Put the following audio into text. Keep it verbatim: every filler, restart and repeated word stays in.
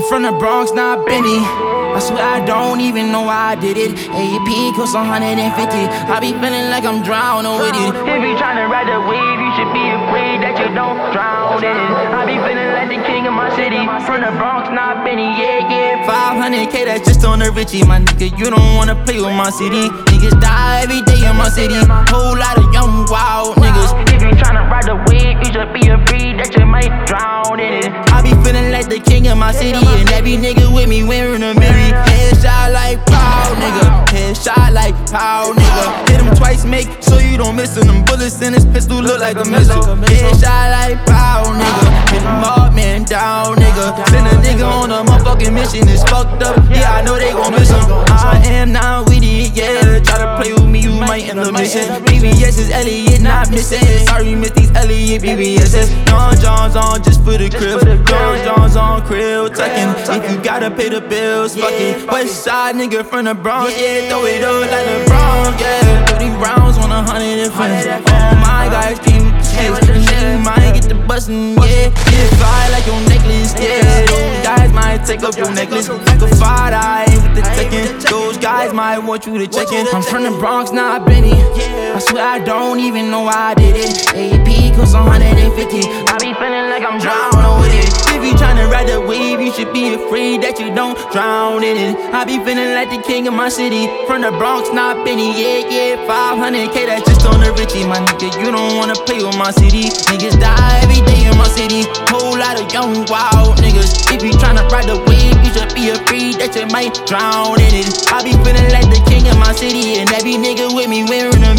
from the Bronx, not Benny. I swear I don't even know why I did it. A P cost one hundred fifty. I be feeling like I'm drowning with it. If you tryna ride the wave, you should be afraid that you don't drown in it. I be feeling like the king of my city. From the Bronx, not Benny, yeah, yeah. five hundred K, that's just on the Richie. My nigga, you don't wanna play with my city. Niggas die every day in my city. Whole lot of young, wild niggas. If you tryna ride the wave, you should be afraid that you might drown in it. I be feeling like the king of my city. And every nigga with me wearing a mirror. Headshot like pow, nigga. Headshot like pow, nigga. Hit him twice, make sure you don't miss him. Them bullets in his pistol look like a missile. Headshot like pow, nigga. Hit him up, man, down, nigga. Send a nigga on a motherfucking mission. It's fucked up, yeah, I know they gon' miss him. I am not with it, yeah. Try to play with me, you might end up missing. B B S is Elliot, not missing. Sorry, miss these Elliot B B S's. John John's on just for the crib. John John's on krill, tucking. If you gotta pay the bills, fuck it. West side nigga from the Bronx, yeah. Throw it up like the Bronx, yeah. thirty rounds on a hundred and friends. All my guys came with the chase. You might get the bustin', yeah. Get fly like your necklace, yeah. Those guys might take up your necklace. Like a five eye with the checkin'. Those guys might want you to check in. I'm from the Bronx, not Benny. I swear I don't even know why I did it. A P cost one hundred fifty. I be feeling like I'm drowning with it. If you tryna ride the wave, you should be afraid that you don't drown in it. I be feeling like the king of my city. From the Bronx, not Benny, yeah, yeah. five hundred K, that's just on the Richie. My nigga, you don't wanna play with my city. Niggas die every day in my city. Whole lot of young, wild niggas. If you tryna ride the wave, you should be afraid that you might drown in it. I be feeling like the king of my city. And every nigga with me wearing a